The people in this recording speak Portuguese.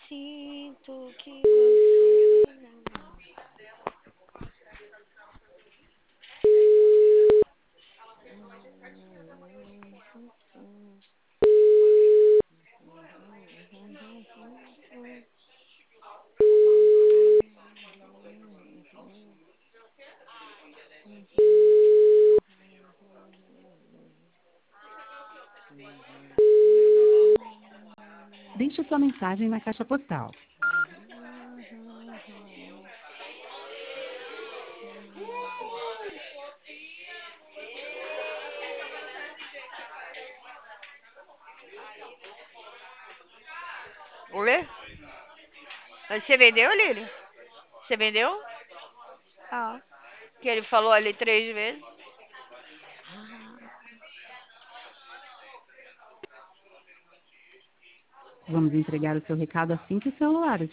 sinto que você não. Deixe sua mensagem na caixa postal. Oi? Mas você vendeu, Lília? Você vendeu? Ah, que ele falou ali 3 vezes. Vamos entregar o seu recado assim que o celular